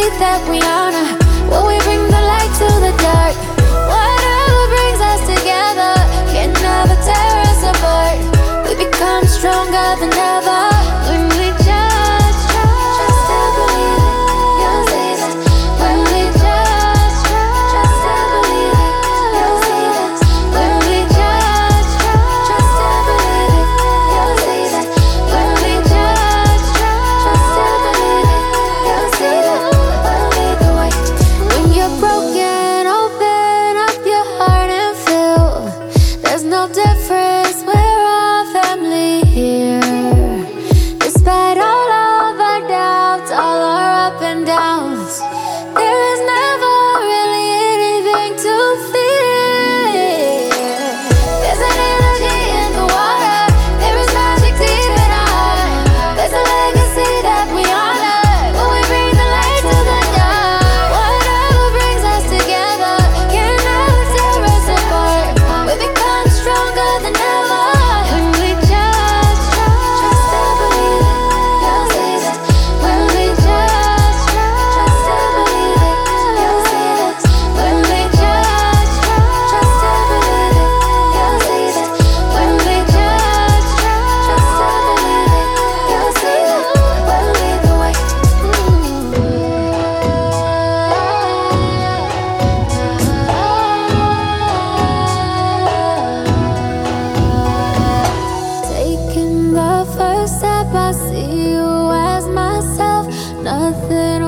that we honor. Will we bring the light to the dark? Whatever brings us together can never tear us apart. We become stronger than ever when we just to believe it. You'll see that when we just to believe it. You'll see that when we just to believe it. You'll see that when we just to believe it. You'll see that we'll lead the way. When you're broken, open up your heart and feel. There's no difference, we're all family here. Despite all of our doubts, all our up and downs, there is never really anything to fear. There's an energy in the water, there is magic deep in our heart. There's a legacy that we honor when we bring the light to the dark. Whatever brings us together can never tear us apart. We become stronger than ever when we just to believe it. You'll see that when we just to believe it. You'll see that when we just to believe it. You'll see that when we just to believe it. You'll see that we'll lead the way. Taking the first step, I see you as myself. Nothing